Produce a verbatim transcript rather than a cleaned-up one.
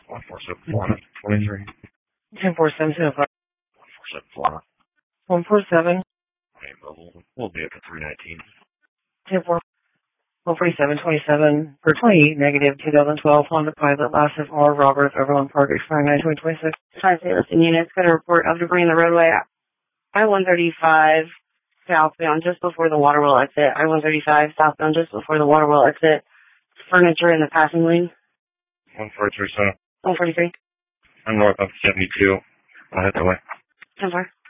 one four seven four, twenty-three. ten four seven seven five. one four seven four. one four seven. Okay, mobile. We'll be up to three nineteen. ten four. one forty-seven twenty-seven for twenty-eight negative twenty twelve Honda Pilot last of R. Roberts Overland Park expiring nine twenty twenty-six. Tri-State listing units going to report of debris in the roadway. I one thirty-five southbound just before the Waterwell exit. I one thirty-five southbound just before the Waterwell exit. Furniture in the passing lane. one forty-three, so. one forty-three. I'm north of seventy-two. I'll head that way. ten four.